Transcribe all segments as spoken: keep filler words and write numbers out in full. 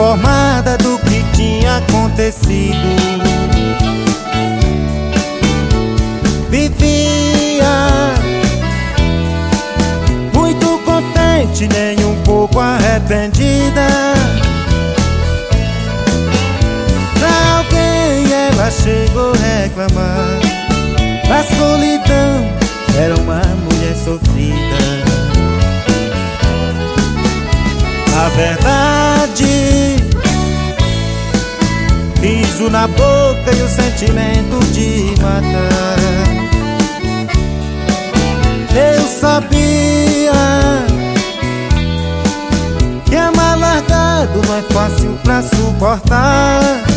informada do que tinha acontecido. Vivia muito contente, nem um pouco arrependida. Pra alguém ela chegou a reclamar da solidão, era uma mulher sofrida. A verdade, riso na boca e o sentimento de matar. Eu sabia que amar largado não é fácil pra suportar.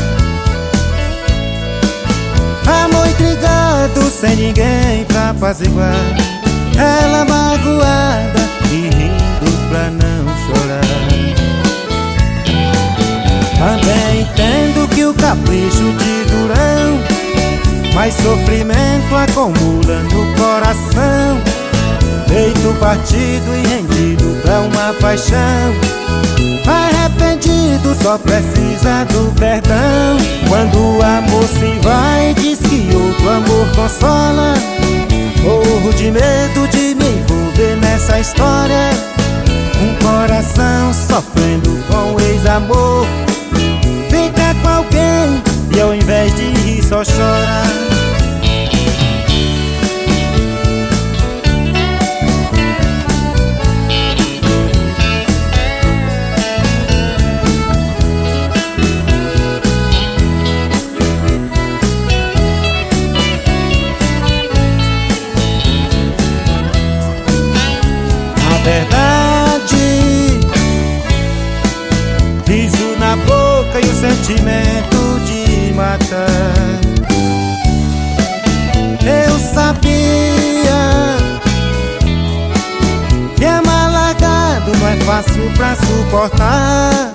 Amor intrigado sem ninguém pra apaziguar. Ela magoada e rindo pra não chorar. Também entendo que o capricho de Durão mais sofrimento acumula no coração. Feito partido e rendido pra uma paixão, arrependido só precisa do perdão. Quando o amor se vai, diz que outro amor consola. Morro de medo de me envolver nessa história. Um coração sofrendo com ex-amor fica com alguém e ao invés de rir só chora. Verdade, riso na boca e o sentimento de matar. Eu sabia que amar largado não é fácil pra suportar.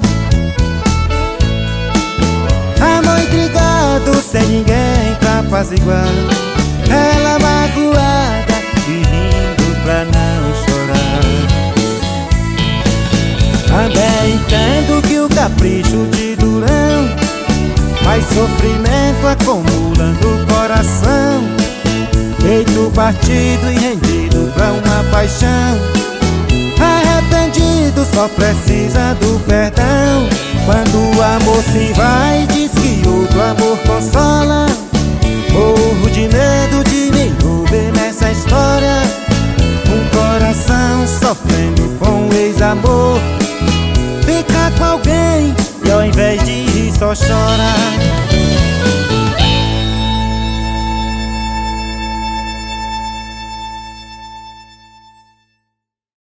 Amor intrigado sem ninguém pra apaziguar. Ela magoada e rindo pra não chorar. Também entendo que o capricho de Durão mais sofrimento acumula no coração. Feito partido e rendido pra uma paixão, arrependido só precisa do perdão. Quando o amor se vai, diz que outro amor consola. Morro de medo de me envolver nessa história. Um coração sofrendo com ex-amor fica com alguém e ao invés de rir só chora.